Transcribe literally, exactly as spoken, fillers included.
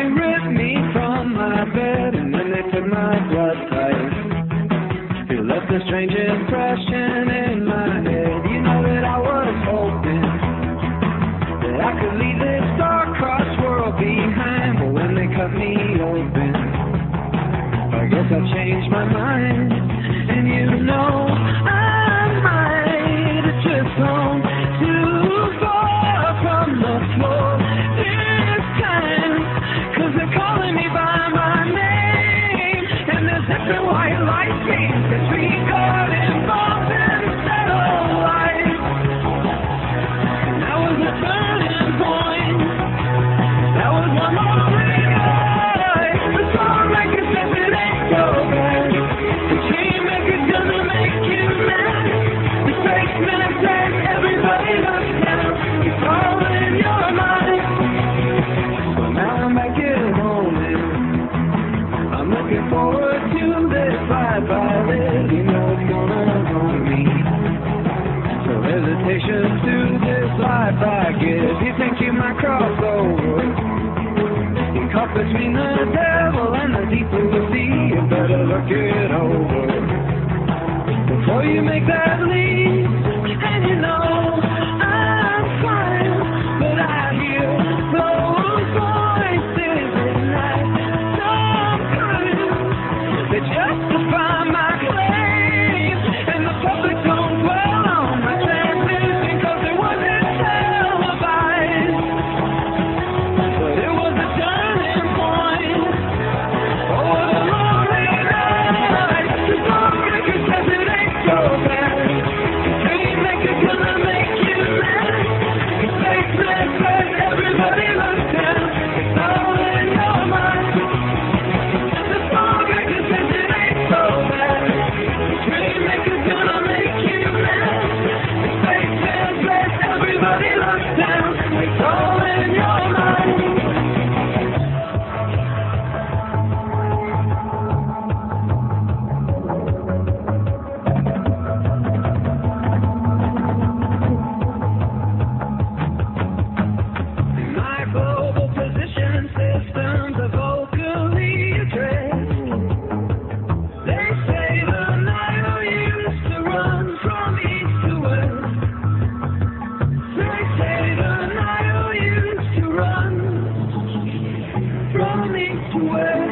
ripped me from my bed and then they took my blood type. You left a strange impression in my head. You know that I was hoping that I could leave this star-crossed world behind, but when they cut me open, I guess I changed my mind. And you know I might have just gone too far from the floor this time, 'cause they're calling me by my name, and there's different white light beams between God and bombs and satellites. And that was the turning point. That was one more night. The songwriter says it ain't so bad. The chainmaker's gonna make you mad. The spaceman says everybody looks down. It's all in your mind. So now I'm back at home and I'm looking forward to this life I live. You know it's gonna haunt me. So hesitation to this life I give. You think you might cross over? You're caught between the devil and the deep blue sea. You better look it over before you make that leap. And you know I'm fine, but I hear those voices at night. Sometimes they justify my claims, and the public don't dwell on my chances because it wasn't televised. But it was a turning point. Oh, what a lonely night. The songwriter says it ain't so bad. The chainmaker's gonna make you mad. The spaceman says everybody looks down. It's all in your mind. The songwriter says it ain't so bad. The chainmaker's gonna make you mad. The spaceman says everybody looks down. It's all in your mind. My global position systems are vocally addressed. They say the Nile used to run from east to west. They say the Nile used to run from east to west.